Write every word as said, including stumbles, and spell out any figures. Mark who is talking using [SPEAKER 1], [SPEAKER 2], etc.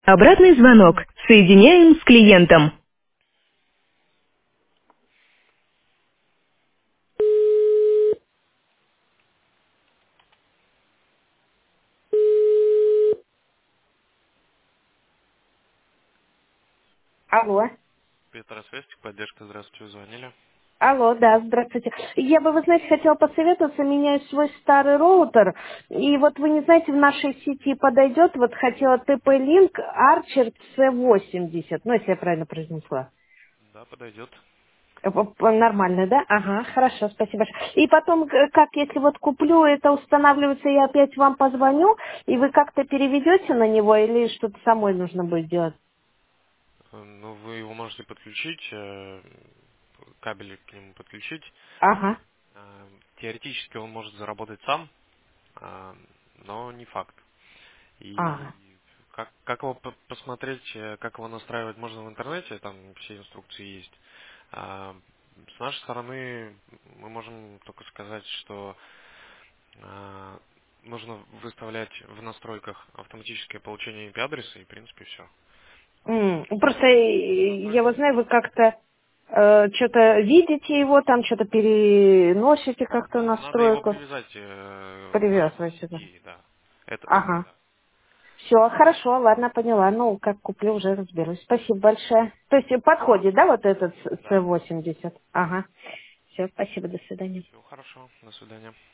[SPEAKER 1] Обратный звонок. Соединяем с клиентом. Алло.
[SPEAKER 2] Петросвести, поддержка, здравствуйте, вы звонили.
[SPEAKER 1] Алло, да, здравствуйте. Я бы, вы знаете, хотела посоветоваться, меняю свой старый роутер, и вот вы не знаете, в нашей сети подойдет, вот хотела тэ пэ-Link Archer си восемьдесят, ну, если я правильно произнесла.
[SPEAKER 2] Да, подойдет.
[SPEAKER 1] Э, п- п- Нормально, да? Ага, хорошо, спасибо большое. И потом, э, как, если вот куплю, это устанавливается, я опять вам позвоню, и вы как-то переведете на него, или что-то самой нужно будет делать?
[SPEAKER 2] Э, Ну, вы его можете подключить, э, кабели к нему подключить.
[SPEAKER 1] Ага.
[SPEAKER 2] Э, Теоретически он может заработать сам, э, но не факт.
[SPEAKER 1] А.
[SPEAKER 2] И как, как его по- посмотреть, э, как его настраивать можно в интернете, там все инструкции есть. А с нашей стороны мы можем только сказать, что э, нужно выставлять в настройках автоматическое получение I P-адреса, и в принципе все.
[SPEAKER 1] М, Просто
[SPEAKER 2] Все
[SPEAKER 1] э, я
[SPEAKER 2] настройки
[SPEAKER 1] вот знаю,
[SPEAKER 2] есть.
[SPEAKER 1] вы как-то что-то видите его, там что-то переносите как-то
[SPEAKER 2] Ну, надо его
[SPEAKER 1] настройку,
[SPEAKER 2] привязать э, к нашей
[SPEAKER 1] привязываете, да.
[SPEAKER 2] сети, да. Это, это
[SPEAKER 1] Ага.
[SPEAKER 2] да.
[SPEAKER 1] Все, хорошо, ладно, поняла. Ну, как куплю, уже разберусь. Спасибо большое. То есть э, подходит, да, вот этот
[SPEAKER 2] Да,
[SPEAKER 1] си восемьдесят? Ага. Все, спасибо, до свидания.
[SPEAKER 2] все хорошо. До свидания.